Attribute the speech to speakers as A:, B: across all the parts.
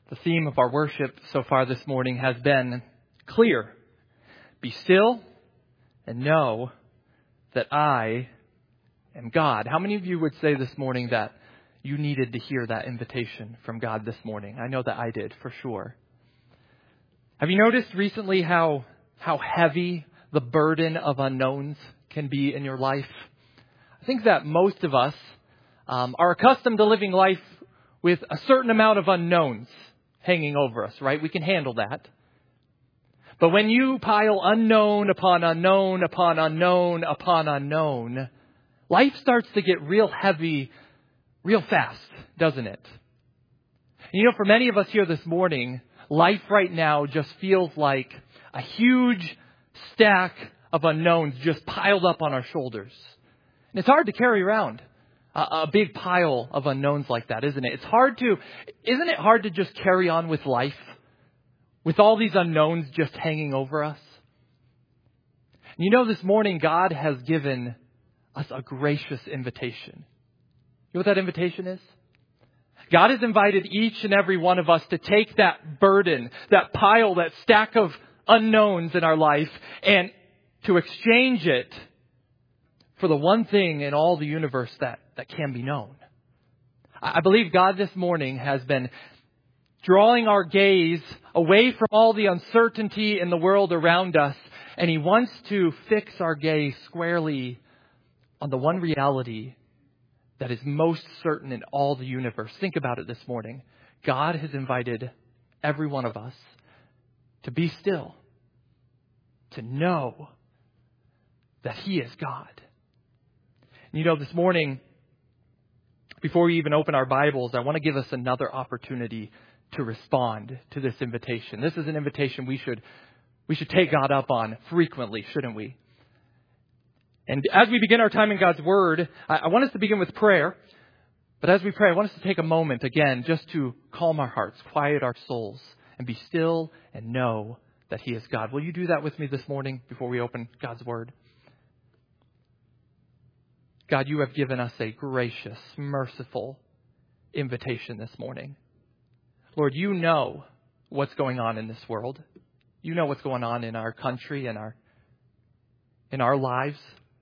A: The theme of our worship so far this morning has been clear. Be still and know that I am God. How many of you would say this morning that you needed to hear that invitation from God this morning? I know that I did, for sure. Have you noticed recently how heavy the burden of unknowns can be in your life? I think that most of us are accustomed to living life with a certain amount of unknowns hanging over us, right? We can handle that. But when you pile unknown upon unknown upon unknown upon unknown, life starts to get real heavy real fast, doesn't it? And for many of us here this morning, life right now just feels like a huge stack of unknowns just piled up on our shoulders. And it's hard to carry around a big pile of unknowns like that, isn't it? Isn't it hard to just carry on with life with all these unknowns just hanging over us? And this morning God has given us a gracious invitation. You know what that invitation is? God has invited each and every one of us to take that burden, that pile, that stack of unknowns in our life, and to exchange it for the one thing in all the universe that can be known. I believe God this morning has been drawing our gaze away from all the uncertainty in the world around us, and He wants to fix our gaze squarely on the one reality that is most certain in all the universe. Think about it this morning. God has invited every one of us to be still, to know that He is God. And this morning, before we even open our Bibles, I want to give us another opportunity to respond to this invitation. This is an invitation we should take God up on frequently, shouldn't we? And as we begin our time in God's Word, I want us to begin with prayer. But as we pray, I want us to take a moment again just to calm our hearts, quiet our souls, and be still and know that He is God. Will you do that with me this morning before we open God's Word? God, You have given us a gracious, merciful invitation this morning. Lord, You know what's going on in this world. You know what's going on in our country and in our lives.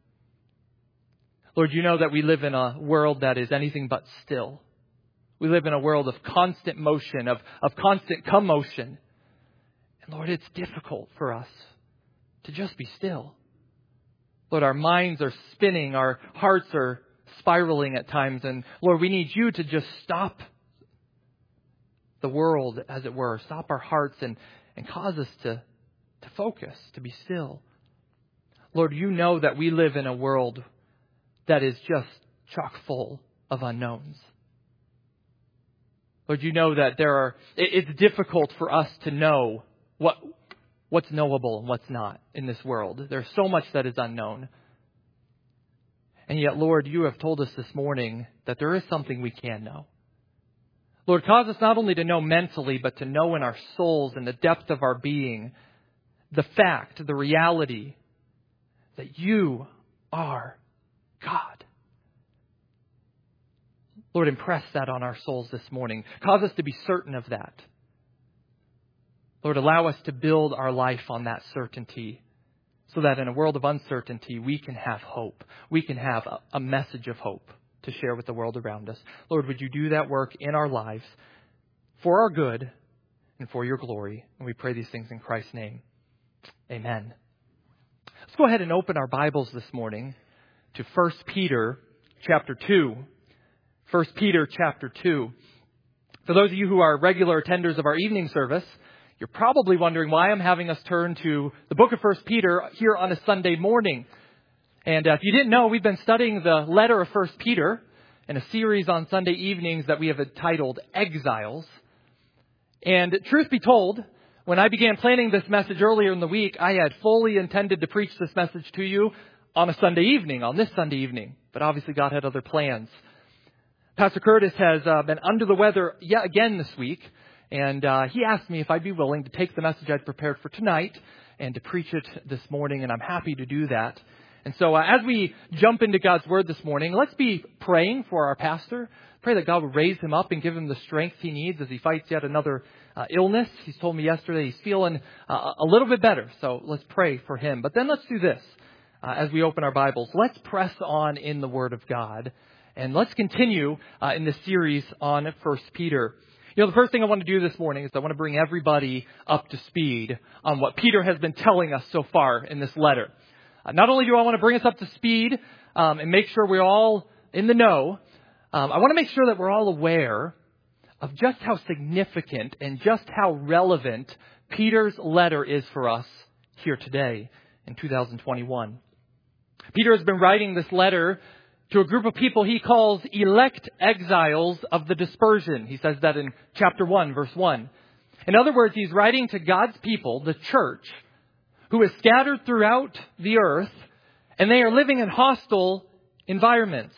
A: Lord, You know that we live in a world that is anything but still. We live in a world of constant motion, of constant commotion. And Lord, it's difficult for us to just be still. Lord, our minds are spinning, our hearts are spiraling at times. And Lord, we need You to just stop the world, as it were, stop our hearts and cause us to focus, to be still. Lord, You know that we live in a world that is just chock full of unknowns. Lord, You know that it's difficult for us to know what's knowable and what's not in this world. There's so much that is unknown. And yet, Lord, You have told us this morning that there is something we can know. Lord, cause us not only to know mentally, but to know in our souls, in the depth of our being, the fact, the reality that You are God. Lord, impress that on our souls this morning. Cause us to be certain of that. Lord, allow us to build our life on that certainty so that in a world of uncertainty, we can have hope. We can have a message of hope to share with the world around us. Lord, would You do that work in our lives for our good and for Your glory? And we pray these things in Christ's name. Amen. Let's go ahead and open our Bibles this morning to 1 Peter chapter 2. 1 Peter chapter 2. For those of you who are regular attenders of our evening service, you're probably wondering why I'm having us turn to the book of 1 Peter here on a Sunday morning. And if you didn't know, we've been studying the letter of 1 Peter in a series on Sunday evenings that we have entitled Exiles. And truth be told, when I began planning this message earlier in the week, I had fully intended to preach this message to you on a Sunday evening, on this Sunday evening. But obviously God had other plans. Pastor Curtis has been under the weather yet again this week. And he asked me if I'd be willing to take the message I'd prepared for tonight and to preach it this morning. And I'm happy to do that. And so as we jump into God's Word this morning, let's be praying for our pastor Pray that God would raise him up and give him the strength he needs as he fights yet another illness. He's told me yesterday he's feeling a little bit better. So let's pray for him. But then let's do this as we open our Bibles. Let's press on in the Word of God. And let's continue in this series on 1 Peter. You know, the first thing I want to do this morning is I want to bring everybody up to speed on what Peter has been telling us so far in this letter. Not only do I want to bring us up to speed and make sure we're all in the know, I want to make sure that we're all aware of just how significant and just how relevant Peter's letter is for us here today in 2021. Peter has been writing this letter to a group of people he calls elect exiles of the dispersion. He says that in chapter 1, verse 1. In other words, he's writing to God's people, the church, who is scattered throughout the earth, and they are living in hostile environments.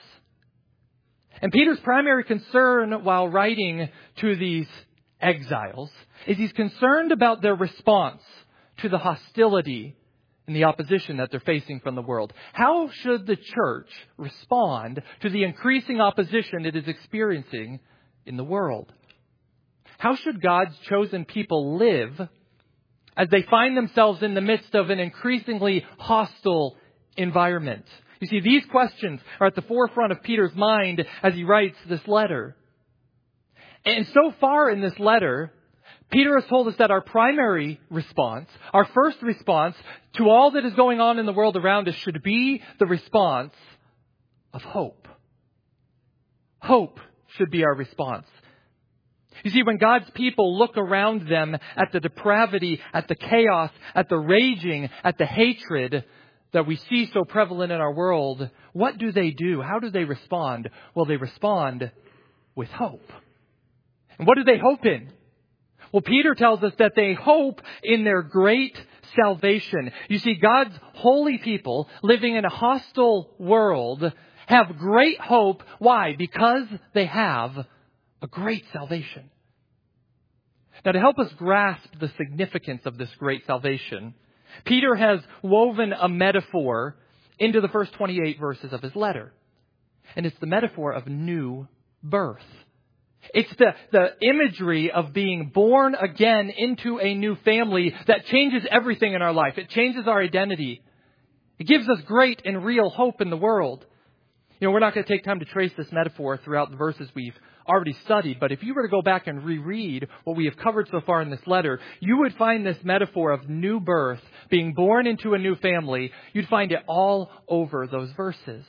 A: And Peter's primary concern while writing to these exiles is he's concerned about their response to the hostility and the opposition that they're facing from the world. How should the church respond to the increasing opposition it is experiencing in the world? How should God's chosen people live as they find themselves in the midst of an increasingly hostile environment? You see, these questions are at the forefront of Peter's mind as he writes this letter. And so far in this letter, Peter has told us that our primary response, our first response to all that is going on in the world around us should be the response of hope. Hope should be our response. You see, when God's people look around them at the depravity, at the chaos, at the raging, at the hatred that we see so prevalent in our world, what do they do? How do they respond? Well, they respond with hope. And what do they hope in? Well, Peter tells us that they hope in their great salvation. You see, God's holy people living in a hostile world have great hope. Why? Because they have a great salvation. Now, to help us grasp the significance of this great salvation, Peter has woven a metaphor into the first 28 verses of his letter. And it's the metaphor of new birth. It's the imagery of being born again into a new family that changes everything in our life. It changes our identity. It gives us great and real hope in the world. You know, we're not going to take time to trace this metaphor throughout the verses we've already studied, but if you were to go back and reread what we have covered so far in this letter, you would find this metaphor of new birth, being born into a new family, you'd find it all over those verses.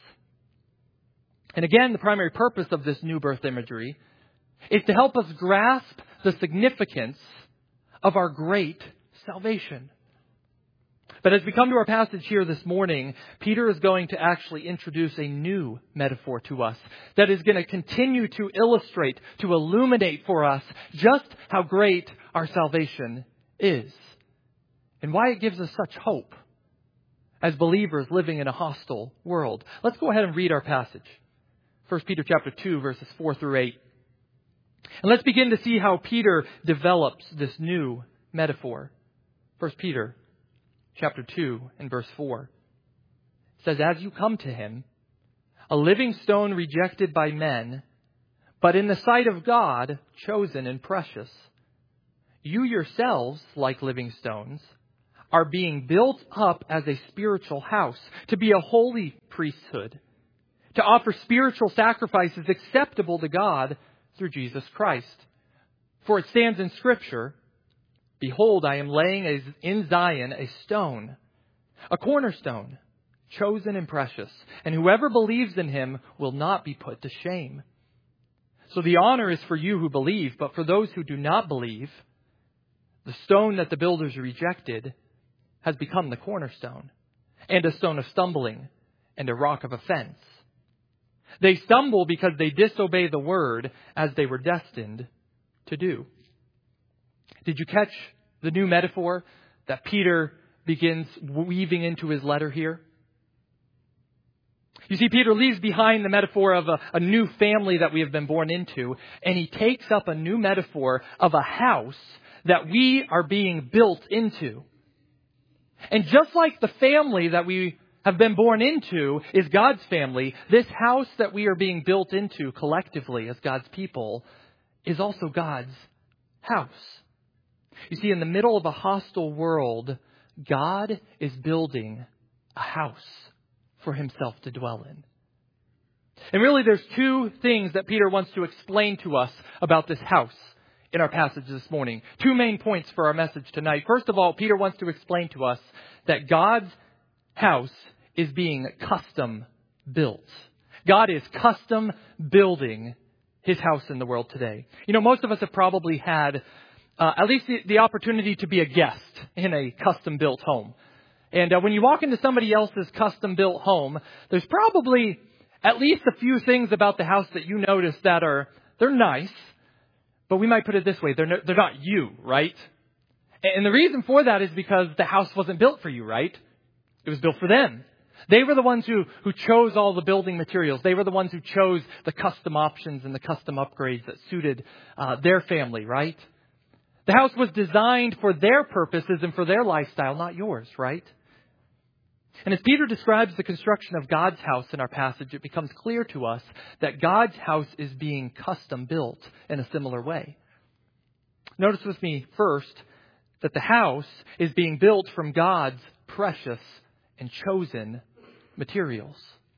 A: And again, the primary purpose of this new birth imagery is to help us grasp the significance of our great salvation. But as we come to our passage here this morning, Peter is going to actually introduce a new metaphor to us that is going to continue to illustrate, to illuminate for us just how great our salvation is and why it gives us such hope as believers living in a hostile world. Let's go ahead and read our passage. 1 Peter chapter 2, verses 4 through 8. And let's begin to see how Peter develops this new metaphor. 1 Peter chapter 2 and verse 4. It says, "As you come to him, a living stone rejected by men, but in the sight of God, chosen and precious. You yourselves, like living stones, are being built up as a spiritual house, to be a holy priesthood, to offer spiritual sacrifices acceptable to God through Jesus Christ. For it stands in Scripture, 'Behold, I am laying in Zion a stone, a cornerstone, chosen and precious, and whoever believes in him will not be put to shame.' So the honor is for you who believe, but for those who do not believe, the stone that the builders rejected has become the cornerstone, and a stone of stumbling, and a rock of offense. They stumble because they disobey the word as they were destined to do." Did you catch the new metaphor that Peter begins weaving into his letter here? You see, Peter leaves behind the metaphor of a new family that we have been born into, and he takes up a new metaphor of a house that we are being built into. And just like the family that we have been born into is God's family, this house that we are being built into collectively as God's people is also God's house. You see, in the middle of a hostile world, God is building a house for himself to dwell in. And really, there's two things that Peter wants to explain to us about this house in our passage this morning. Two main points for our message tonight. First of all, Peter wants to explain to us that God's house is being custom built. God is custom building his house in the world today. You know, most of us have probably had at least the opportunity to be a guest in a custom built home. And when you walk into somebody else's custom built home, there's probably at least a few things about the house that you notice that they're nice, but we might put it this way, they're not you, right? And the reason for that is because the house wasn't built for you, right? It was built for them. They were the ones who chose all the building materials. They were the ones who chose the custom options and the custom upgrades that suited their family, right? The house was designed for their purposes and for their lifestyle, not yours, right? And as Peter describes the construction of God's house in our passage, it becomes clear to us that God's house is being custom built in a similar way. Notice with me first that the house is being built from God's precious and chosen materials.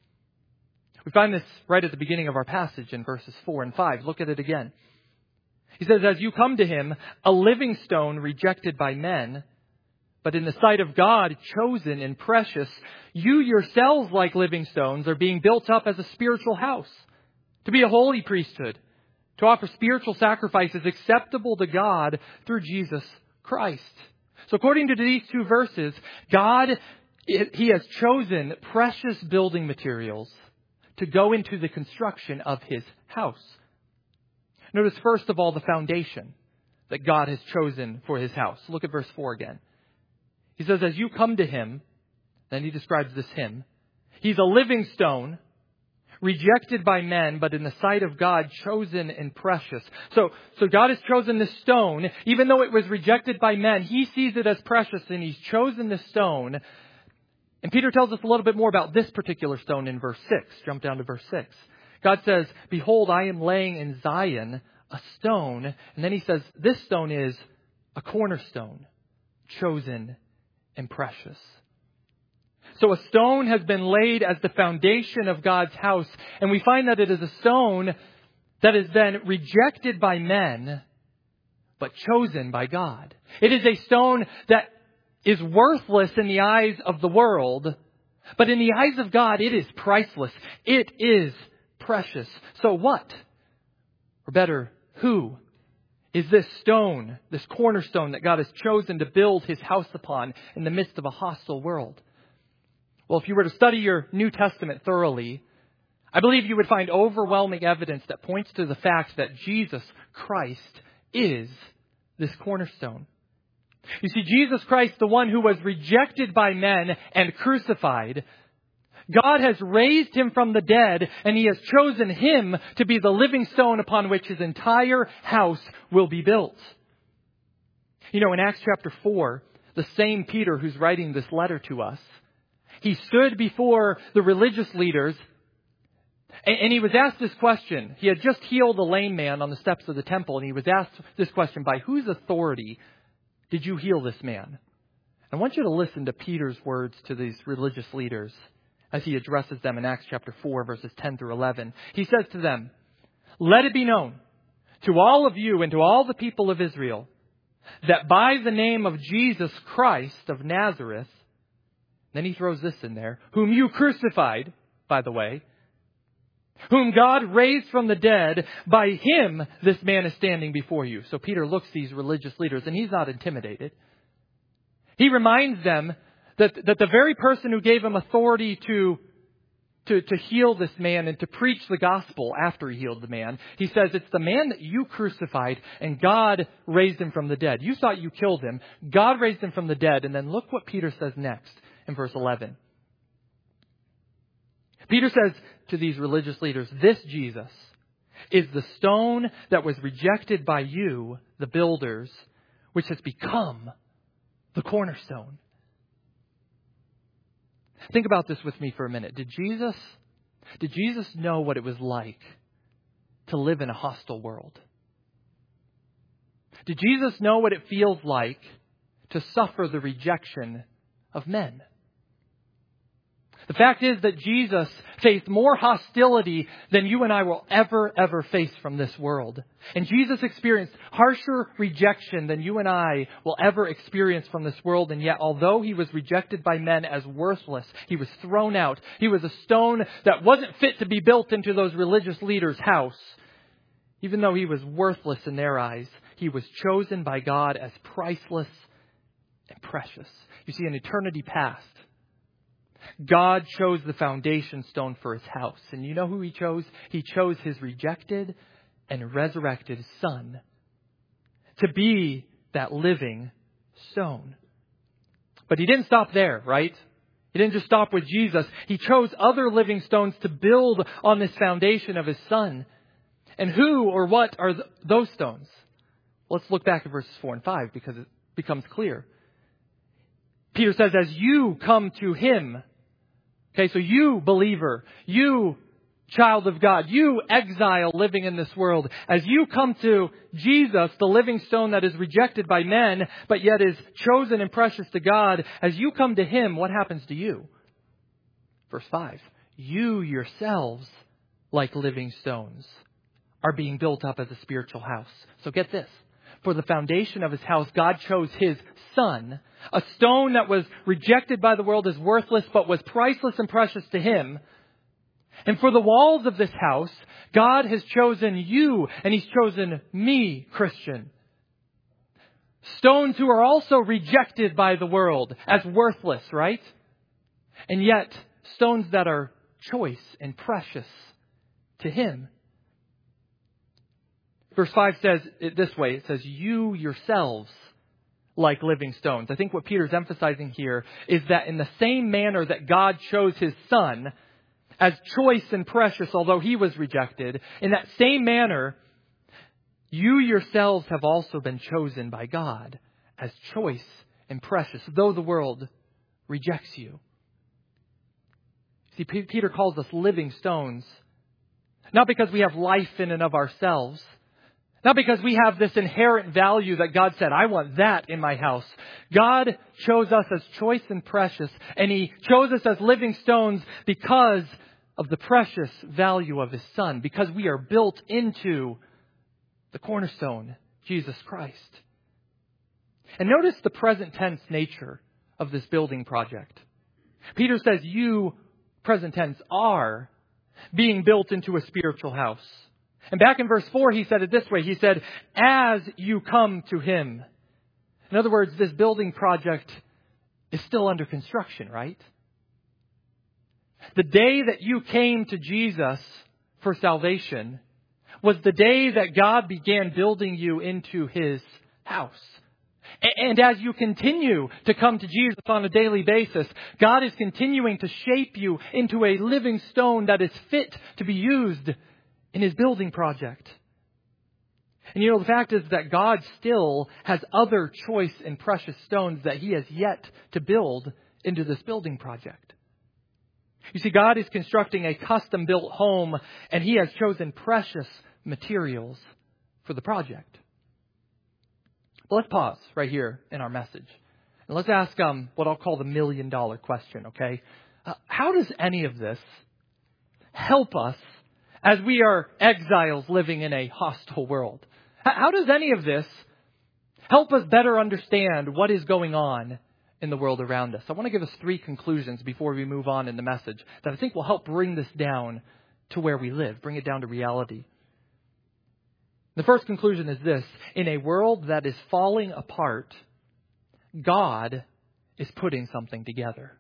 A: We find this right at the beginning of our passage in verses 4 and 5. Look at it again. He says, as you come to him, a living stone rejected by men, but in the sight of God, chosen and precious, you yourselves, like living stones, are being built up as a spiritual house, to be a holy priesthood, to offer spiritual sacrifices acceptable to God through Jesus Christ. So according to these two verses, He has chosen precious building materials to go into the construction of His house. Notice first of all the foundation that God has chosen for His house. Look at verse 4 again. He says, as you come to him, then he describes this him. He's a living stone, rejected by men, but in the sight of God, chosen and precious. So God has chosen this stone. Even though it was rejected by men, he sees it as precious and he's chosen this stone. And Peter tells us a little bit more about this particular stone in verse 6. Jump down to verse 6. God says, behold, I am laying in Zion a stone. And then he says, this stone is a cornerstone, chosen and precious. So a stone has been laid as the foundation of God's house. And we find that it is a stone that has been rejected by men, but chosen by God. It is a stone that is worthless in the eyes of the world, but in the eyes of God, it is priceless. It is precious. So what? Or better, who is this stone, this cornerstone that God has chosen to build His house upon in the midst of a hostile world? Well, if you were to study your New Testament thoroughly, I believe you would find overwhelming evidence that points to the fact that Jesus Christ is this cornerstone. You see, Jesus Christ, the one who was rejected by men and crucified, God has raised Him from the dead, and He has chosen Him to be the living stone upon which His entire house will be built. You know, in Acts chapter 4, the same Peter who's writing this letter to us, he stood before the religious leaders and he was asked this question. He had just healed a lame man on the steps of the temple, and he was asked this question, by whose authority did you heal this man? I want you to listen to Peter's words to these religious leaders as he addresses them in Acts chapter 4, verses 10 through 11. He says to them, let it be known to all of you and to all the people of Israel that by the name of Jesus Christ of Nazareth, then he throws this in there, whom you crucified, by the way, whom God raised from the dead, by Him this man is standing before you. So Peter looks at these religious leaders and he's not intimidated. He reminds them that the very person who gave him authority to heal this man and to preach the gospel after he healed the man, he says, it's the man that you crucified and God raised him from the dead. You thought you killed him. God raised him from the dead. And then look what Peter says next in verse 11. Peter says to these religious leaders, this Jesus is the stone that was rejected by you, the builders, which has become the cornerstone. Think about this with me for a minute. Did Jesus know what it was like to live in a hostile world? Did Jesus know what it feels like to suffer the rejection of men? The fact is that Jesus faced more hostility than you and I will ever face from this world. And Jesus experienced harsher rejection than you and I will ever experience from this world. And yet, although he was rejected by men as worthless, he was thrown out. He was a stone that wasn't fit to be built into those religious leaders' house. Even though he was worthless in their eyes, he was chosen by God as priceless and precious. You see, in eternity past, God chose the foundation stone for his house. And you know who he chose? He chose his rejected and resurrected Son to be that living stone. But he didn't stop there, right? He didn't just stop with Jesus. He chose other living stones to build on this foundation of his Son. And who or what are those stones? Let's look back at verses 4 and 5 because it becomes clear. Peter says, as you come to him. Okay, so you believer, you child of God, you exile living in this world, as you come to Jesus, the living stone that is rejected by men, but yet is chosen and precious to God, as you come to him, what happens to you? Verse 5, you yourselves, like living stones, are being built up as a spiritual house. So get this. For the foundation of his house, God chose his Son, a stone that was rejected by the world as worthless, but was priceless and precious to him. And for the walls of this house, God has chosen you, and he's chosen me, Christian. Stones who are also rejected by the world as worthless, right? And yet, stones that are choice and precious to him. Verse 5 says it this way. It says, you yourselves, like living stones. I think what Peter's emphasizing here is that in the same manner that God chose his Son as choice and precious, although he was rejected, in that same manner, you yourselves have also been chosen by God as choice and precious, though the world rejects you. See, Peter calls us living stones, not because we have life in and of ourselves, not because we have this inherent value that God said, I want that in my house. God chose us as choice and precious, and he chose us as living stones because of the precious value of his Son, because we are built into the cornerstone, Jesus Christ. And notice the present tense nature of this building project. Peter says you, present tense, are being built into a spiritual house. And back in verse 4, he said it this way. He said, as you come to him. In other words, this building project is still under construction, right? The day that you came to Jesus for salvation was the day that God began building you into his house. And as you continue to come to Jesus on a daily basis, God is continuing to shape you into a living stone that is fit to be used in his building project. And the fact is that God still has other choice and precious stones that he has yet to build into this building project. You see, God is constructing a custom-built home, and he has chosen precious materials for the project. But let's pause right here in our message. And let's ask what I'll call the $1 million question, okay? How does any of this help us as we are exiles living in a hostile world? How does any of this help us better understand what is going on in the world around us? I want to give us 3 conclusions before we move on in the message that I think will help bring this down to where we live, bring it down to reality. The first conclusion is this: in a world that is falling apart, God is putting something together.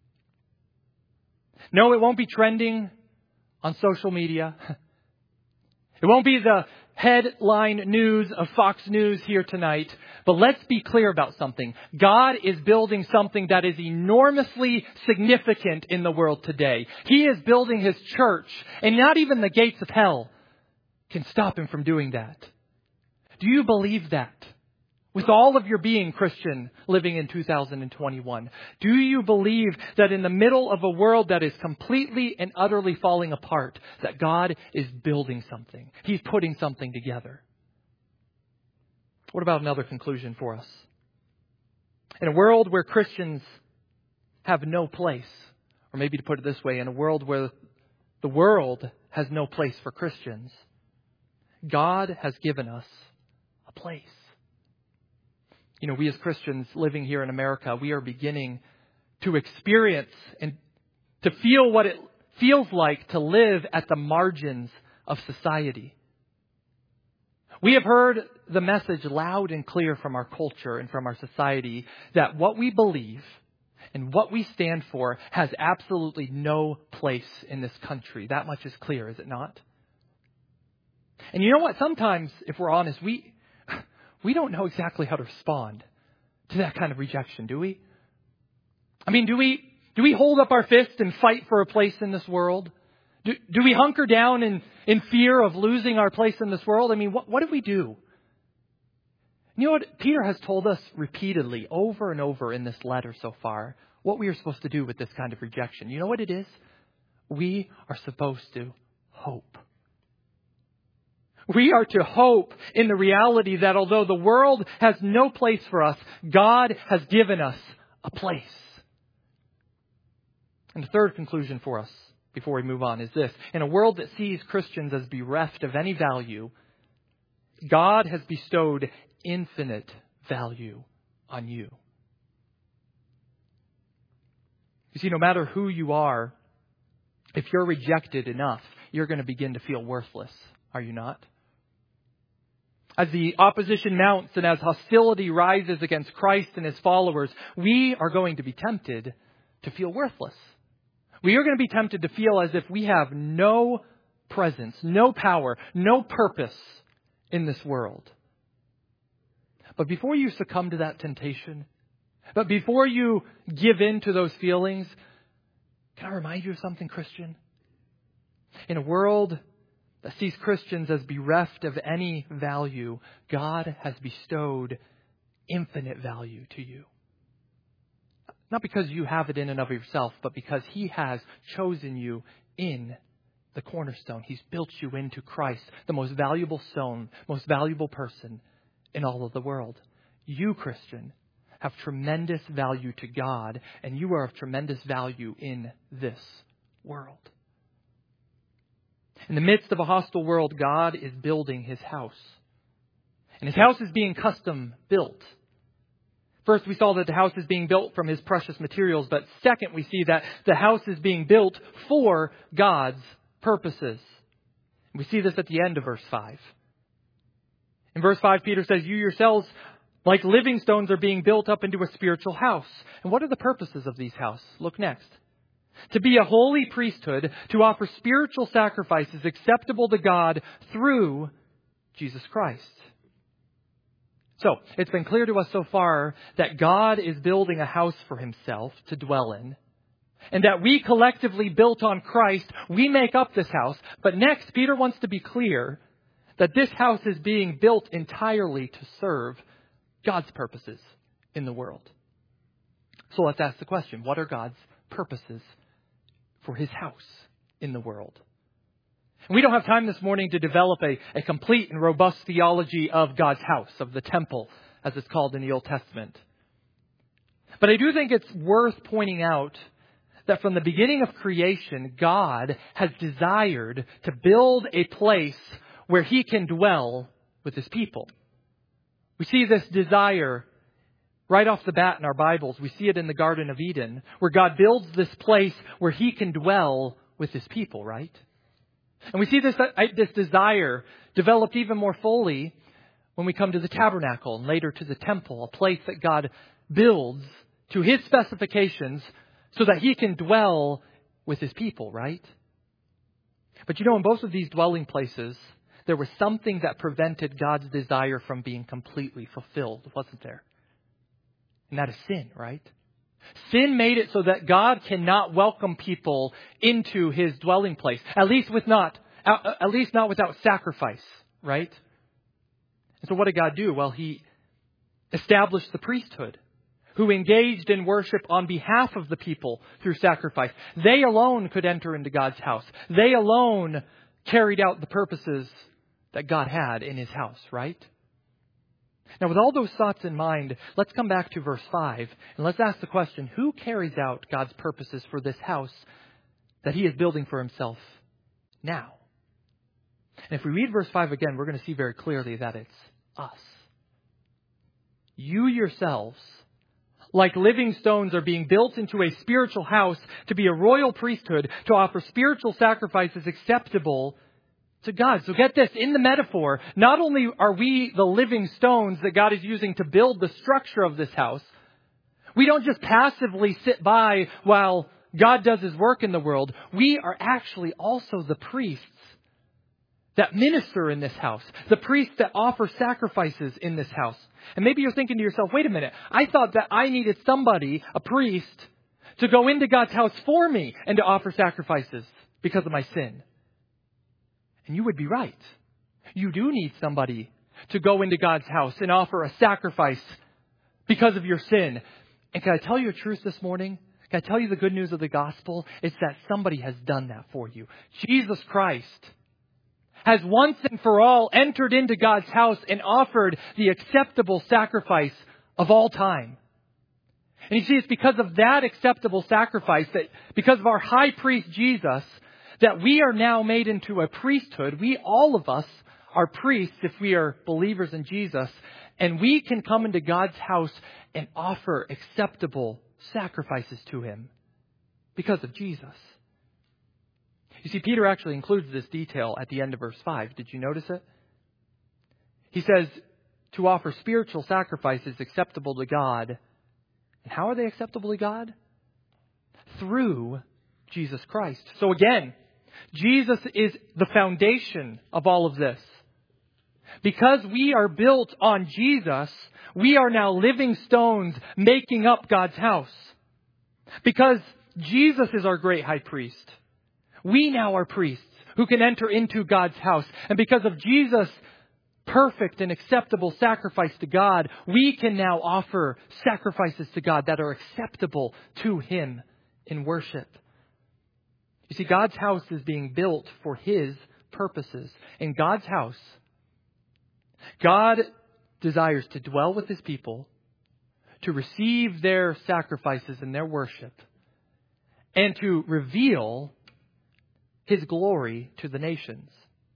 A: No, it won't be trending on social media. It won't be the headline news of Fox News here tonight. But let's be clear about something. God is building something that is enormously significant in the world today. He is building his church, and not even the gates of hell can stop him from doing that. Do you believe that? With all of your being, Christian, living in 2021, do you believe that in the middle of a world that is completely and utterly falling apart, that God is building something? He's putting something together. What about another conclusion for us? In a world where Christians have no place, or maybe to put it this way, in a world where the world has no place for Christians, God has given us a place. You know, we as Christians living here in America, we are beginning to experience and to feel what it feels like to live at the margins of society. We have heard the message loud and clear from our culture and from our society that what we believe and what we stand for has absolutely no place in this country. That much is clear, is it not? And you know what? Sometimes, if we're honest, we don't know exactly how to respond to that kind of rejection, do we? I mean, do we hold up our fist and fight for a place in this world? Do we hunker down in fear of losing our place in this world? I mean, what do we do? You know what? Peter has told us repeatedly, over and over in this letter so far, what we are supposed to do with this kind of rejection. You know what it is? We are supposed to hope. We are to hope in the reality that although the world has no place for us, God has given us a place. And the third conclusion for us before we move on is this. In a world that sees Christians as bereft of any value, God has bestowed infinite value on you. You see, no matter who you are, if you're rejected enough, you're going to begin to feel worthless, are you not? As the opposition mounts and as hostility rises against Christ and His followers, we are going to be tempted to feel worthless. We are going to be tempted to feel as if we have no presence, no power, no purpose in this world. But before you succumb to that temptation, but before you give in to those feelings, can I remind you of something, Christian? In a world that sees Christians as bereft of any value, God has bestowed infinite value to you. Not because you have it in and of yourself, but because He has chosen you in the cornerstone. He's built you into Christ, the most valuable stone, most valuable person in all of the world. You, Christian, have tremendous value to God, and you are of tremendous value in this world. In the midst of a hostile world, God is building His house. And His house is being custom built. First, we saw that the house is being built from His precious materials. But second, we see that the house is being built for God's purposes. We see this at the end of verse 5. In verse 5, Peter says, you yourselves, like living stones, are being built up into a spiritual house. And what are the purposes of these houses? Look next. To be a holy priesthood, to offer spiritual sacrifices acceptable to God through Jesus Christ. So, it's been clear to us so far that God is building a house for Himself to dwell in. And that we collectively, built on Christ, we make up this house. But next, Peter wants to be clear that this house is being built entirely to serve God's purposes in the world. So let's ask the question, what are God's purposes for His house in the world? And we don't have time this morning to develop a complete and robust theology of God's house, of the temple, as it's called in the Old Testament. But I do think it's worth pointing out that from the beginning of creation, God has desired to build a place where He can dwell with His people. We see this desire right off the bat in our Bibles. We see it in the Garden of Eden, where God builds this place where He can dwell with His people, right? And we see this desire developed even more fully when we come to the tabernacle and later to the temple, a place that God builds to His specifications so that He can dwell with His people, right? But you know, in both of these dwelling places, there was something that prevented God's desire from being completely fulfilled, wasn't there? And that is sin, right? Sin made it so that God cannot welcome people into His dwelling place, at least not without sacrifice, right? And so what did God do? Well, He established the priesthood, who engaged in worship on behalf of the people through sacrifice. They alone could enter into God's house. They alone carried out the purposes that God had in his house, right? Now, with all those thoughts in mind, let's come back to verse 5 and let's ask the question, who carries out God's purposes for this house that he is building for himself now? And if we read verse 5 again, we're going to see very clearly that it's us. You yourselves, like living stones, are being built into a spiritual house to be a royal priesthood, to offer spiritual sacrifices acceptable to God. So get this, in the metaphor, not only are we the living stones that God is using to build the structure of this house, we don't just passively sit by while God does his work in the world. We are actually also the priests that minister in this house, the priests that offer sacrifices in this house. And maybe you're thinking to yourself, wait a minute, I thought that I needed somebody, a priest, to go into God's house for me and to offer sacrifices because of my sin. And you would be right. You do need somebody to go into God's house and offer a sacrifice because of your sin. And can I tell you a truth this morning? Can I tell you the good news of the gospel? It's that somebody has done that for you. Jesus Christ has once and for all entered into God's house and offered the acceptable sacrifice of all time. And you see, it's because of that acceptable sacrifice, that because of our high priest Jesus, that we are now made into a priesthood. We, all of us, are priests if we are believers in Jesus. And we can come into God's house and offer acceptable sacrifices to him because of Jesus. You see, Peter actually includes this detail at the end of verse 5. Did you notice it? He says to offer spiritual sacrifices acceptable to God. And how are they acceptable to God? Through Jesus Christ. So again, Jesus is the foundation of all of this. Because we are built on Jesus, we are now living stones making up God's house. Because Jesus is our great high priest, we now are priests who can enter into God's house. And because of Jesus' perfect and acceptable sacrifice to God, we can now offer sacrifices to God that are acceptable to him in worship. You see, God's house is being built for his purposes. In God's house, God desires to dwell with his people, to receive their sacrifices and their worship, and to reveal his glory to the nations.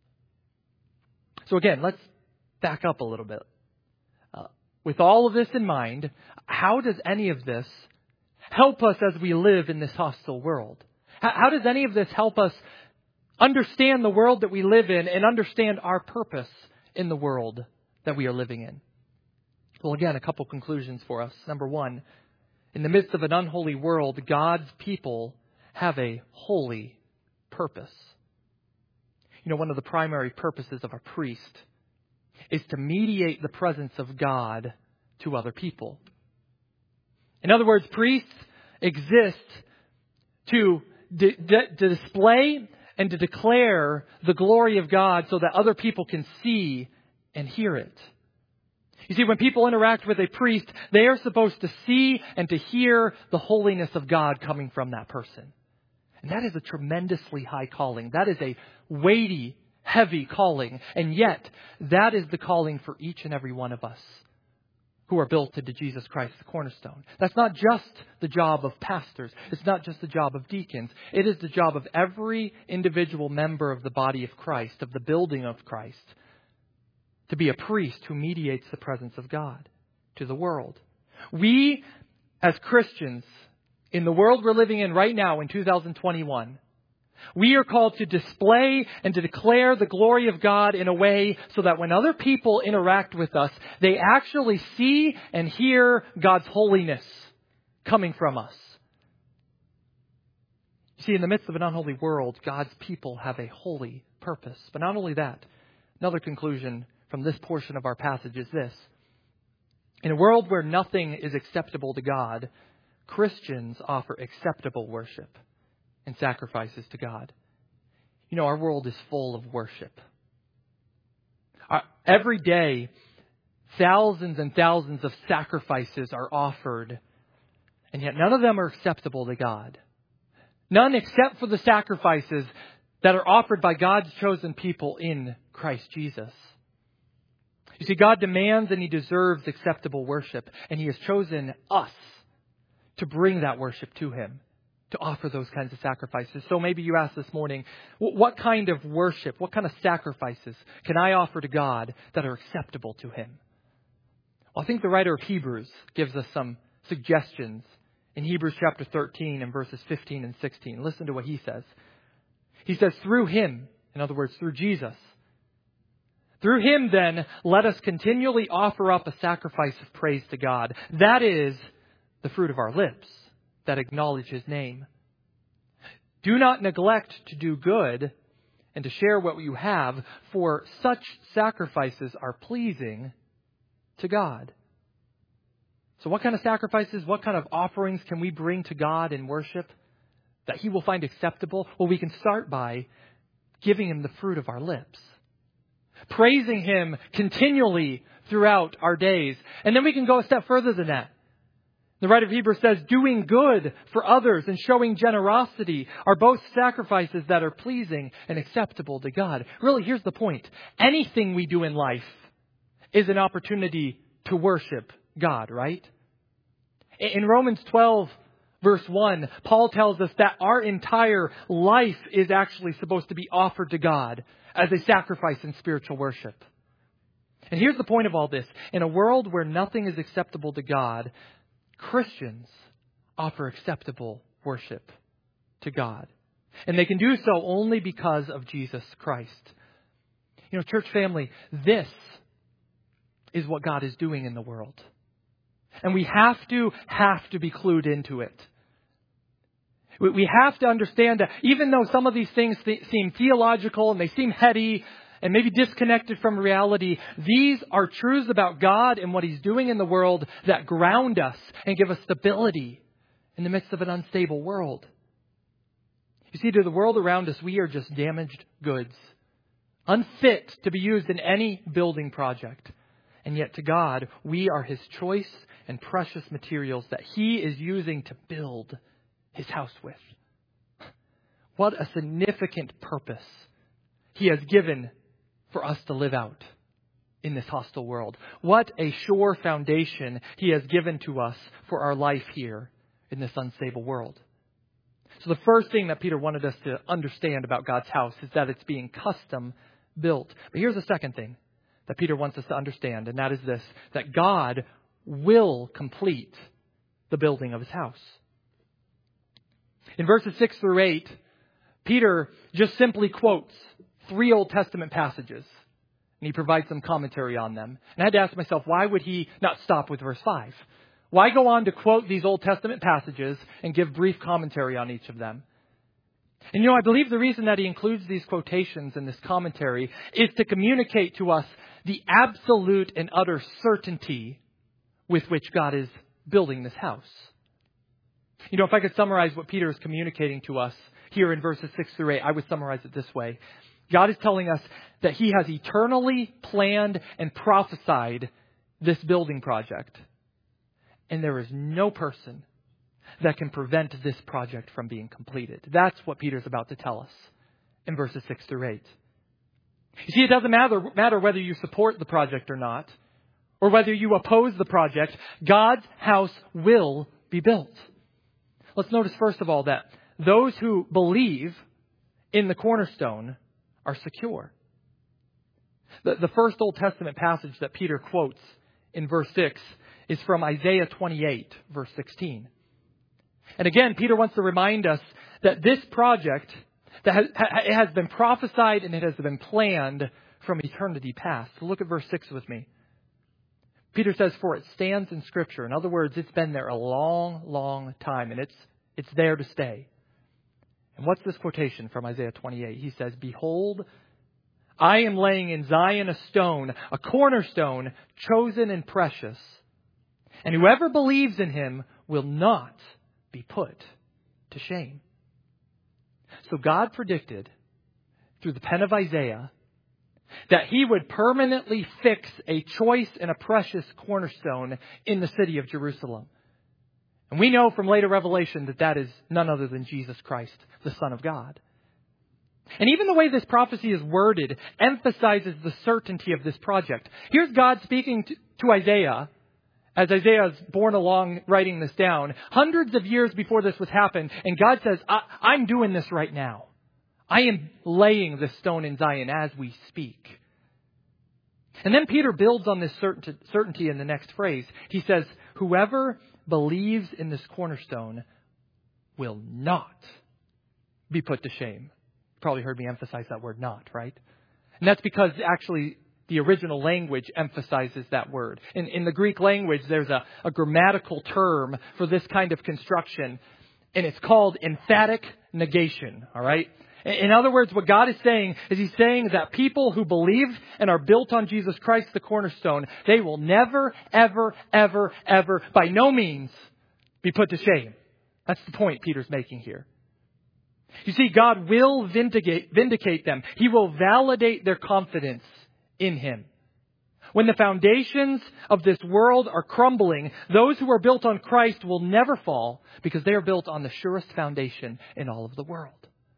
A: So again, let's back up a little bit. With all of this in mind, how does any of this help us as we live in this hostile world? How does any of this help us understand the world that we live in and understand our purpose in the world that we are living in? Well, again, a couple conclusions for us. Number one, in the midst of an unholy world, God's people have a holy purpose. You know, one of the primary purposes of a priest is to mediate the presence of God to other people. In other words, priests exist to display and to declare the glory of God so that other people can see and hear it. You see, when people interact with a priest, they are supposed to see and to hear the holiness of God coming from that person. And that is a tremendously high calling. That is a weighty, heavy calling. And yet, that is the calling for each and every one of us who are built into Jesus Christ, the cornerstone. That's not just the job of pastors. It's not just the job of deacons. It is the job of every individual member of the body of Christ, of the building of Christ, to be a priest who mediates the presence of God to the world. We, as Christians, in the world we're living in right now in 2021, we are called to display and to declare the glory of God in a way so that when other people interact with us, they actually see and hear God's holiness coming from us. You see, in the midst of an unholy world, God's people have a holy purpose. But not only that, another conclusion from this portion of our passage is this. In a world where nothing is acceptable to God, Christians offer acceptable worship and sacrifices to God. You know, our world is full of worship. Every day, thousands and thousands of sacrifices are offered, and yet none of them are acceptable to God. None except for the sacrifices that are offered by God's chosen people in Christ Jesus. You see, God demands and He deserves acceptable worship, and He has chosen us to bring that worship to Him, to offer those kinds of sacrifices. So maybe you ask this morning, what kind of worship, what kind of sacrifices can I offer to God that are acceptable to Him? Well, I think the writer of Hebrews gives us some suggestions in Hebrews chapter 13 and verses 15 and 16. Listen to what he says. He says, through Him, in other words, through Jesus, through Him then, let us continually offer up a sacrifice of praise to God. That is the fruit of our lips that acknowledge His name. Do not neglect to do good and to share what you have, for such sacrifices are pleasing to God. So what kind of sacrifices, what kind of offerings can we bring to God in worship that He will find acceptable? Well, we can start by giving Him the fruit of our lips, praising Him continually throughout our days. And then we can go a step further than that. The writer of Hebrews says, doing good for others and showing generosity are both sacrifices that are pleasing and acceptable to God. Really, here's the point. Anything we do in life is an opportunity to worship God, right? In Romans 12, verse 1, Paul tells us that our entire life is actually supposed to be offered to God as a sacrifice in spiritual worship. And here's the point of all this. In a world where nothing is acceptable to God, Christians offer acceptable worship to God. And they can do so only because of Jesus Christ. You know, church family, this is what God is doing in the world. And we have to be clued into it. We have to understand that even though some of these things seem theological and they seem heady and maybe disconnected from reality, these are truths about God and what He's doing in the world that ground us and give us stability in the midst of an unstable world. You see, to the world around us, we are just damaged goods, unfit to be used in any building project. And yet to God, we are His choice and precious materials that He is using to build His house with. What a significant purpose He has given for us to live out in this hostile world. What a sure foundation He has given to us for our life here in this unstable world. So the first thing that Peter wanted us to understand about God's house is that it's being custom built. But here's the second thing that Peter wants us to understand, and that is this, that God will complete the building of His house. In verses 6 through 8, Peter just simply quotes 3 Old Testament passages, and he provides some commentary on them. And I had to ask myself, why would he not stop with verse 5? Why go on to quote these Old Testament passages and give brief commentary on each of them? And I believe the reason that he includes these quotations in this commentary is to communicate to us the absolute and utter certainty with which God is building this house. If I could summarize what Peter is communicating to us here in verses 6 through 8, I would summarize it this way. God is telling us that He has eternally planned and prophesied this building project. And there is no person that can prevent this project from being completed. That's what Peter's about to tell us in verses 6 through 8. You see, it doesn't matter whether you support the project or not, or whether you oppose the project. God's house will be built. Let's notice first of all that those who believe in the cornerstone are secure. The first Old Testament passage that Peter quotes in verse 6 is from Isaiah 28, verse 16. And again, Peter wants to remind us that this project that it has been prophesied and it has been planned from eternity past. So look at verse 6 with me. Peter says, for it stands in Scripture. In other words, it's been there a long, long time, and it's there to stay. And what's this quotation from Isaiah 28? He says, behold, I am laying in Zion a stone, a cornerstone, chosen and precious. And whoever believes in Him will not be put to shame. So God predicted through the pen of Isaiah that he would permanently fix a choice and a precious cornerstone in the city of Jerusalem. And we know from later revelation that that is none other than Jesus Christ, the Son of God. And even the way this prophecy is worded emphasizes the certainty of this project. Here's God speaking to Isaiah, as Isaiah is borne along writing this down, hundreds of years before this would happen. And God says, I'm doing this right now. I am laying this stone in Zion as we speak. And then Peter builds on this certainty in the next phrase. He says, whoever believes in this cornerstone will not be put to shame. You probably heard me emphasize that word not, right? And that's because actually the original language emphasizes that word. In the Greek language, there's a grammatical term for this kind of construction, and it's called emphatic negation, all right? In other words, what God is saying is he's saying that people who believe and are built on Jesus Christ, the cornerstone, they will never, ever, ever, ever, by no means, be put to shame. That's the point Peter's making here. You see, God will vindicate them. He will validate their confidence in Him. When the foundations of this world are crumbling, those who are built on Christ will never fall because they are built on the surest foundation in all of the world.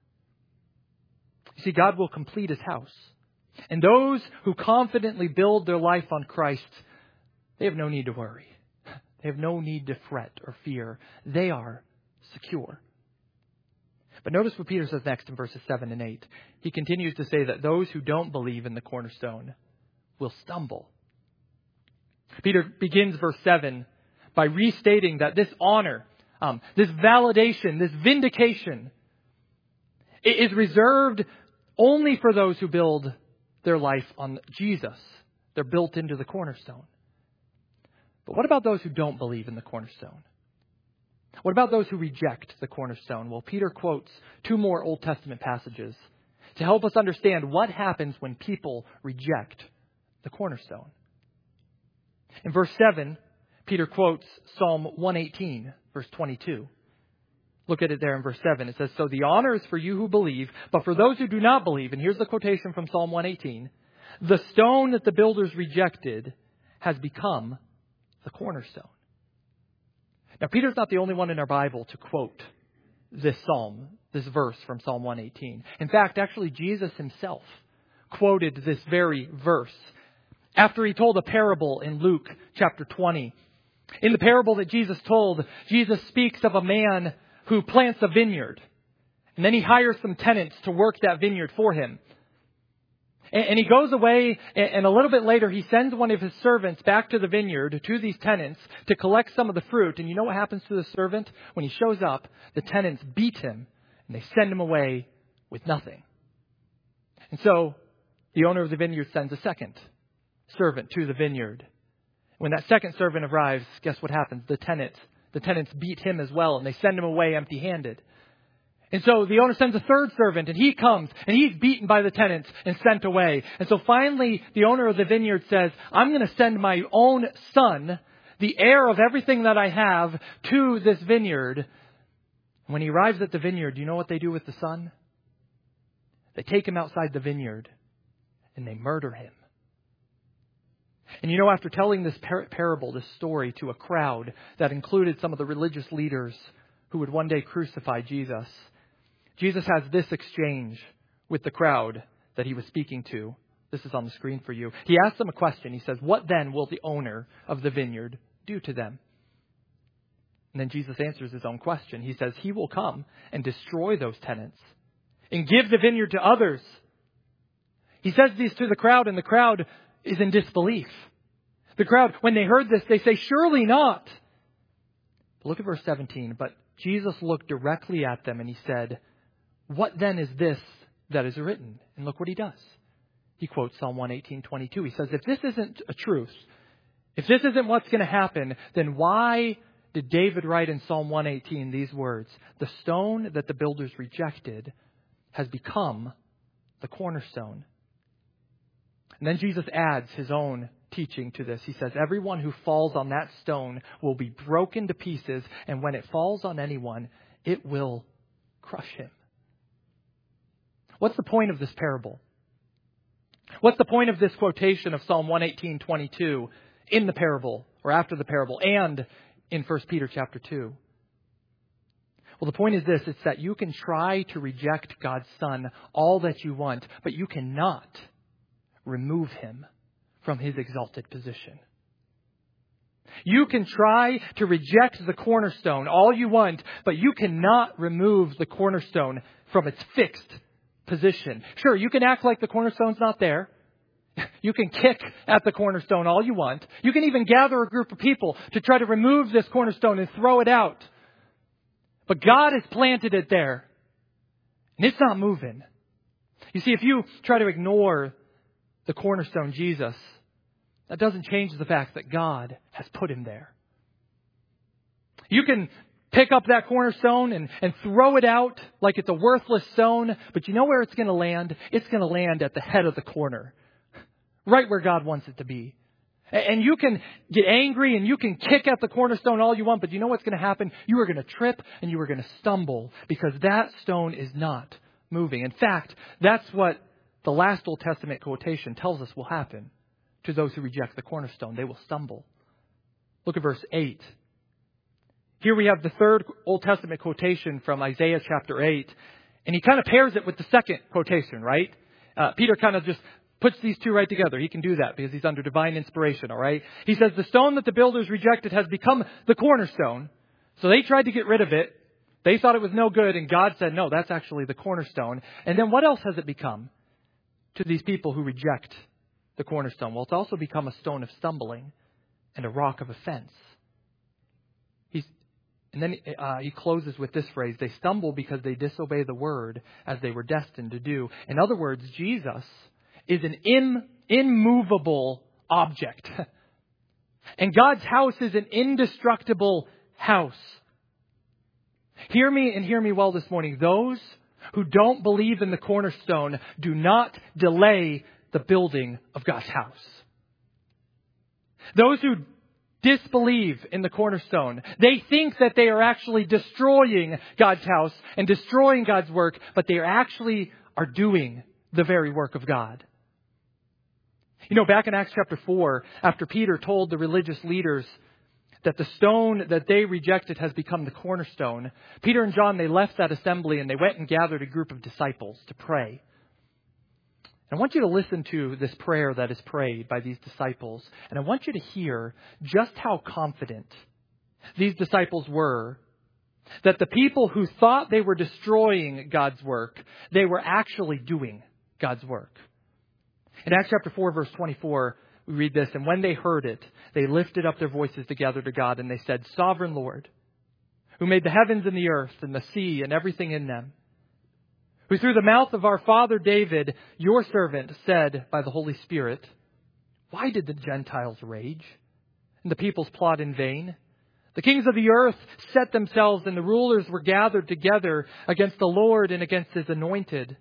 A: You see, God will complete His house. And those who confidently build their life on Christ, they have no need to worry. They have no need to fret or fear. They are secure. But notice what Peter says next in verses 7 and 8. He continues to say that those who don't believe in the cornerstone will stumble. Peter begins verse 7 by restating that this honor, this validation, this vindication is reserved only for those who build their life on Jesus. They're built into the cornerstone. But what about those who don't believe in the cornerstone? What about those who reject the cornerstone? Well, Peter quotes two more Old Testament passages to help us understand what happens when people reject the cornerstone. In verse 7, Peter quotes Psalm 118, verse 22. Look at it there in verse 7. It says, so the honor is for you who believe, but for those who do not believe, and here's the quotation from Psalm 118, the stone that the builders rejected has become the cornerstone. Now, Peter's not the only one in our Bible to quote this psalm, this verse from Psalm 118. In fact, actually, Jesus himself quoted this very verse after he told a parable in Luke chapter 20. In the parable that Jesus told, Jesus speaks of a man who plants a vineyard. And then he hires some tenants to work that vineyard for him. And he goes away, and a little bit later he sends one of his servants back to the vineyard, to these tenants, to collect some of the fruit. And you know what happens to the servant? When he shows up, the tenants beat him, and they send him away with nothing. And so the owner of the vineyard sends a second servant to the vineyard. When that second servant arrives, guess what happens? The tenants beat him as well, and they send him away empty-handed. And so the owner sends a third servant, and he comes, and he's beaten by the tenants and sent away. And so finally, the owner of the vineyard says, I'm going to send my own son, the heir of everything that I have, to this vineyard. When he arrives at the vineyard, do you know what they do with the son? They take him outside the vineyard, and they murder him. And you know, after telling this parable, this story to a crowd that included some of the religious leaders who would one day crucify Jesus, Jesus has this exchange with the crowd that he was speaking to. This is on the screen for you. He asks them a question. He says, what then will the owner of the vineyard do to them? And then Jesus answers his own question. He says, he will come and destroy those tenants and give the vineyard to others. He says these to the crowd, and the crowd is in disbelief. The crowd, when they heard this, they say, surely not. Look at verse 17. But Jesus looked directly at them and he said, what then is this that is written? And look what he does. He quotes Psalm 118:22. He says, if this isn't a truth, if this isn't what's going to happen, then why did David write in Psalm 118 these words? The stone that the builders rejected has become the cornerstone. And then Jesus adds his own teaching to this. He says, everyone who falls on that stone will be broken to pieces, and when it falls on anyone, it will crush him. What's the point of this parable? What's the point of this quotation of Psalm 118:22 in the parable, or after the parable, and in 1 Peter chapter 2? Well, the point is this. It's that you can try to reject God's Son all that you want, but you cannot remove him from his exalted position. You can try to reject the cornerstone all you want, but you cannot remove the cornerstone from its fixed position. Sure, you can act like the cornerstone's not there. You can kick at the cornerstone all you want. You can even gather a group of people to try to remove this cornerstone and throw it out. But God has planted it there, and it's not moving. You see, if you try to ignore the cornerstone, Jesus, that doesn't change the fact that God has put him there. You can pick up that cornerstone and throw it out like it's a worthless stone, but you know where it's going to land? It's going to land at the head of the corner, right where God wants it to be. And you can get angry and you can kick at the cornerstone all you want, but you know what's going to happen? You are going to trip and you are going to stumble because that stone is not moving. In fact, that's what the last Old Testament quotation tells us will happen to those who reject the cornerstone. They will stumble. Look at verse 8. Here we have the third Old Testament quotation from Isaiah chapter 8. And he kind of pairs it with the second quotation, right? Peter kind of just puts these two right together. He can do that because he's under divine inspiration, all right? He says, the stone that the builders rejected has become the cornerstone. So they tried to get rid of it. They thought it was no good. And God said, no, that's actually the cornerstone. And then what else has it become to these people who reject the cornerstone? Well, it's also become a stone of stumbling and a rock of offense. And then he closes with this phrase, they stumble because they disobey the word as they were destined to do. In other words, Jesus is an immovable object. And God's house is an indestructible house. Hear me and hear me well this morning. Those who don't believe in the cornerstone do not delay the building of God's house. Those who disbelieve in the cornerstone, they think that they are actually destroying God's house and destroying God's work, but they actually are doing the very work of God. You know, back in Acts chapter 4, after Peter told the religious leaders that the stone that they rejected has become the cornerstone, Peter and John, they left that assembly and they went and gathered a group of disciples to pray. I want you to listen to this prayer that is prayed by these disciples. And I want you to hear just how confident these disciples were that the people who thought they were destroying God's work, they were actually doing God's work. In Acts chapter 4, verse 24, we read this, and when they heard it, they lifted up their voices together to God, and they said, Sovereign Lord, who made the heavens and the earth and the sea and everything in them, who through the mouth of our father David, your servant, said by the Holy Spirit, why did the Gentiles rage and the peoples plot in vain? The kings of the earth set themselves and the rulers were gathered together against the Lord and against his anointed.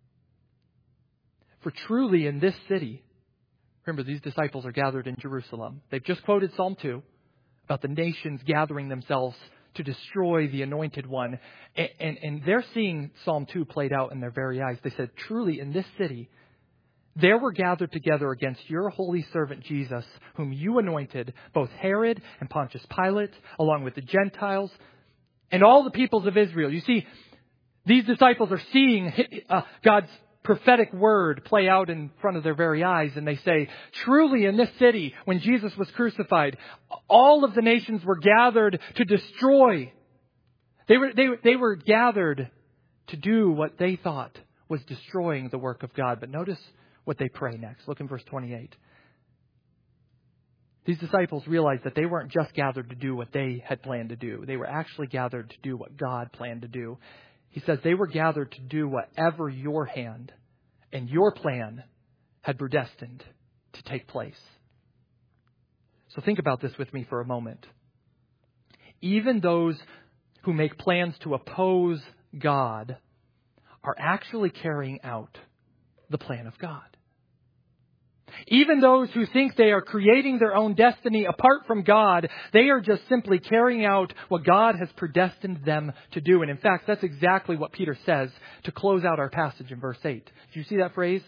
A: For truly in this city, remember these disciples are gathered in Jerusalem. They've just quoted Psalm 2 about the nations gathering themselves to destroy the anointed one. And they're seeing Psalm 2 played out in their very eyes. They said, truly in this city, there were gathered together against your holy servant Jesus, whom you anointed, both Herod and Pontius Pilate, along with the Gentiles and all the peoples of Israel. You see, these disciples are seeing God's prophetic word play out in front of their very eyes. And they say, truly in this city, when Jesus was crucified, all of the nations were gathered to destroy. They were gathered to do what they thought was destroying the work of God. But notice what they pray next. Look in verse 28. These disciples realized that they weren't just gathered to do what they had planned to do. They were actually gathered to do what God planned to do. He says they were gathered to do whatever your hand and your plan had predestined to take place. So think about this with me for a moment. Even those who make plans to oppose God are actually carrying out the plan of God. Even those who think they are creating their own destiny apart from God, they are just simply carrying out what God has predestined them to do. And in fact, that's exactly what Peter says to close out our passage in verse 8. Do you see that phrase?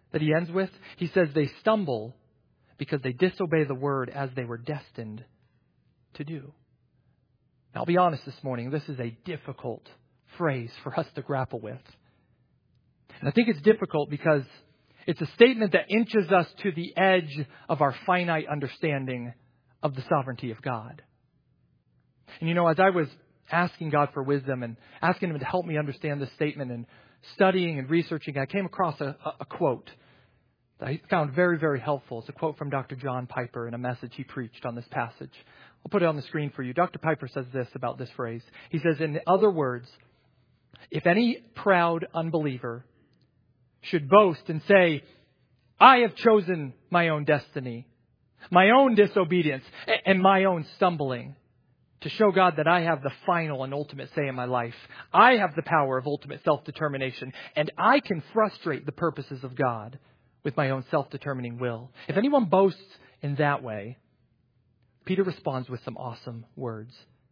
A: that he ends with. He says they stumble because they disobey the word as they were destined to do. Now, I'll be honest this morning, this is a difficult phrase for us to grapple with. And I think it's difficult because it's a statement that inches us to the edge of our finite understanding of the sovereignty of God. And as I was asking God for wisdom and asking Him to help me understand this statement and studying and researching, I came across a quote that I found very, very helpful. It's a quote from Dr. John Piper in a message he preached on this passage. I'll put it on the screen for you. Dr. Piper says this about this phrase. He says, in other words, if any proud unbeliever should boast and say, I have chosen my own destiny, my own disobedience, and my own stumbling, to show God that I have the final and ultimate say in my life. I have the power of ultimate self-determination, and I can frustrate the purposes of God with my own self-determining will. If anyone boasts in that way, Peter responds with some awesome words.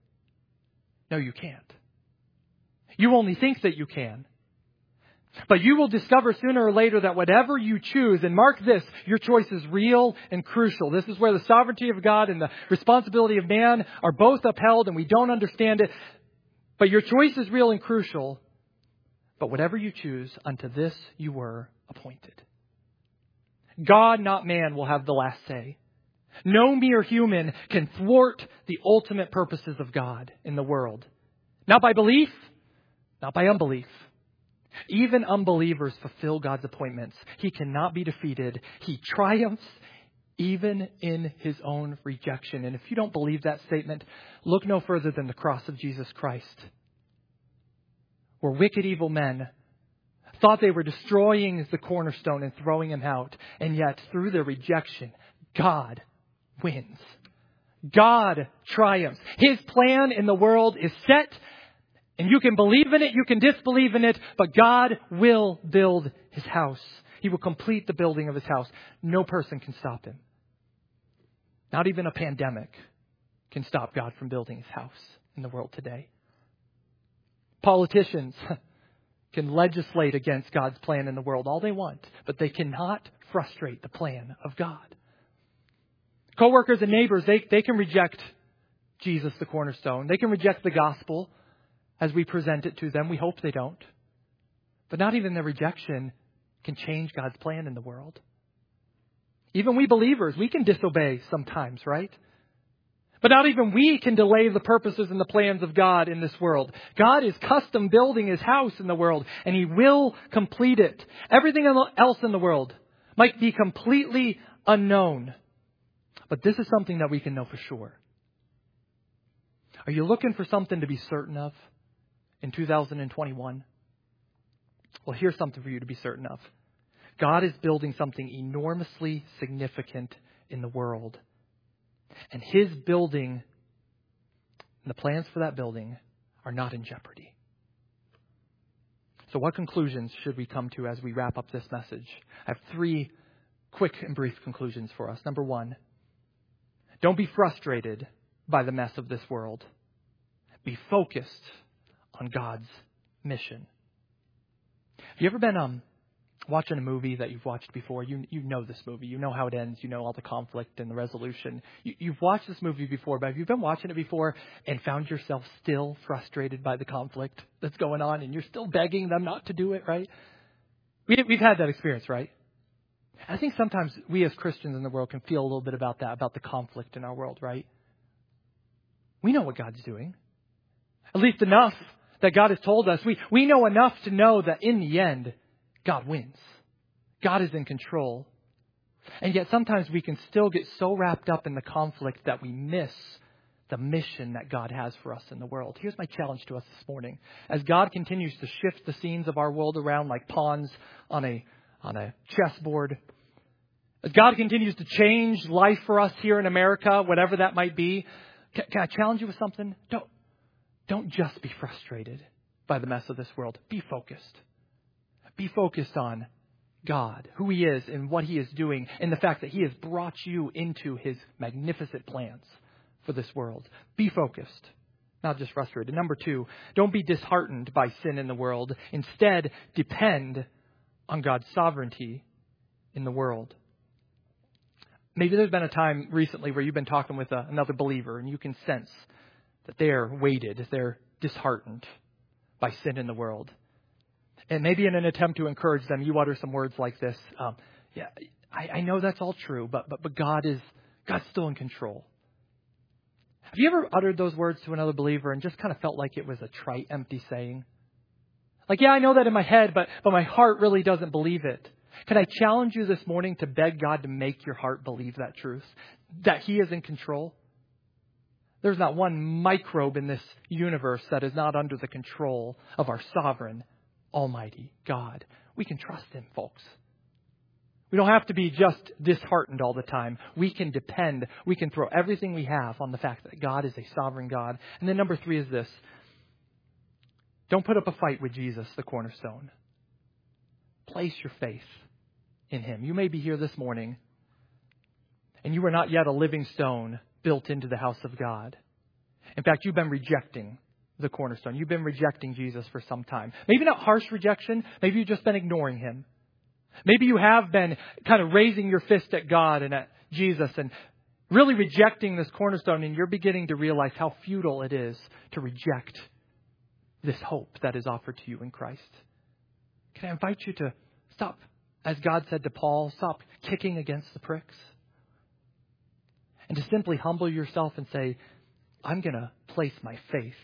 A: No, you can't. You only think that you can. But you will discover sooner or later that whatever you choose, and mark this, your choice is real and crucial. This is where the sovereignty of God and the responsibility of man are both upheld, and we don't understand it. But your choice is real and crucial. But whatever you choose, unto this you were appointed. God, not man, will have the last say. No mere human can thwart the ultimate purposes of God in the world. Not by belief, not by unbelief. Even unbelievers fulfill God's appointments. He cannot be defeated. He triumphs even in His own rejection. And if you don't believe that statement, look no further than the cross of Jesus Christ, where wicked, evil men thought they were destroying the cornerstone and throwing Him out. And yet, through their rejection, God wins. God triumphs. His plan in the world is set. And you can believe in it, you can disbelieve in it, but God will build His house. He will complete the building of His house. No person can stop Him. Not even a pandemic can stop God from building His house in the world today. Politicians can legislate against God's plan in the world all they want, but they cannot frustrate the plan of God. Co-workers and neighbors, they can reject Jesus, the cornerstone. They can reject the gospel as we present it to them. We hope they don't. But not even their rejection can change God's plan in the world. Even we believers, we can disobey sometimes, right? But not even we can delay the purposes and the plans of God in this world. God is custom building His house in the world, and He will complete it. Everything else in the world might be completely unknown. But this is something that we can know for sure. Are you looking for something to be certain of in 2021? Well, here's something for you to be certain of. God is building something enormously significant in the world. And His building and the plans for that building are not in jeopardy. So what conclusions should we come to as we wrap up this message? I have 3 quick and brief conclusions for us. Number 1, don't be frustrated by the mess of this world. Be focused on God's mission. Have you ever been watching a movie that you've watched before? You know this movie. You know how it ends. You know all the conflict and the resolution. You've watched this movie before, but have you been watching it before and found yourself still frustrated by the conflict that's going on, and you're still begging them not to do it, right? We've had that experience, right? I think sometimes we as Christians in the world can feel a little bit about that, about the conflict in our world, right? We know what God's doing. At least enough that God has told us. We know enough to know that in the end, God wins. God is in control. And yet sometimes we can still get so wrapped up in the conflict that we miss the mission that God has for us in the world. Here's my challenge to us this morning. As God continues to shift the scenes of our world around like pawns on a chessboard, as God continues to change life for us here in America, whatever that might be, can I challenge you with something? Don't just be frustrated by the mess of this world. Be focused. Be focused on God, who He is and what He is doing, and the fact that He has brought you into His magnificent plans for this world. Be focused, not just frustrated. Number 2, don't be disheartened by sin in the world. Instead, depend on God's sovereignty in the world. Maybe there's been a time recently where you've been talking with another believer and you can sense that they're weighted, they're disheartened by sin in the world. And maybe in an attempt to encourage them, you utter some words like this. I know that's all true, but God's still in control. Have you ever uttered those words to another believer and just kind of felt like it was a trite, empty saying? Like, yeah, I know that in my head, but my heart really doesn't believe it. Can I challenge you this morning to beg God to make your heart believe that truth? That He is in control? There's not one microbe in this universe that is not under the control of our sovereign, almighty God. We can trust Him, folks. We don't have to be just disheartened all the time. We can depend. We can throw everything we have on the fact that God is a sovereign God. And then number 3 is this. Don't put up a fight with Jesus, the cornerstone. Place your faith in Him. You may be here this morning and you are not yet a living stone built into the house of God. In fact, you've been rejecting the cornerstone. You've been rejecting Jesus for some time. Maybe not harsh rejection. Maybe you've just been ignoring Him. Maybe you have been kind of raising your fist at God and at Jesus and really rejecting this cornerstone, and you're beginning to realize how futile it is to reject this hope that is offered to you in Christ. Can I invite you to stop, as God said to Paul, stop kicking against the pricks and to simply humble yourself and say, I'm going to place my faith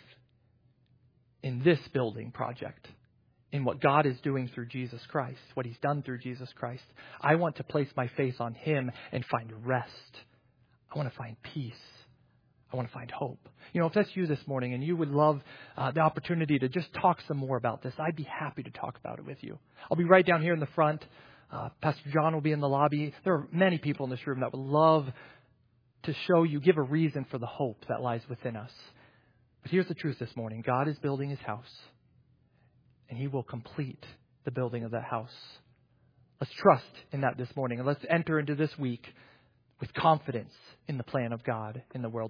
A: in this building project, in what God is doing through Jesus Christ, what He's done through Jesus Christ. I want to place my faith on Him and find rest. I want to find peace. I want to find hope. You know, if that's you this morning and you would love the opportunity to just talk some more about this, I'd be happy to talk about it with you. I'll be right down here in the front. Pastor John will be in the lobby. There are many people in this room that would love to show you, give a reason for the hope that lies within us. But here's the truth this morning. God is building His house, and He will complete the building of that house. Let's trust in that this morning, and let's enter into this week with confidence in the plan of God in the world.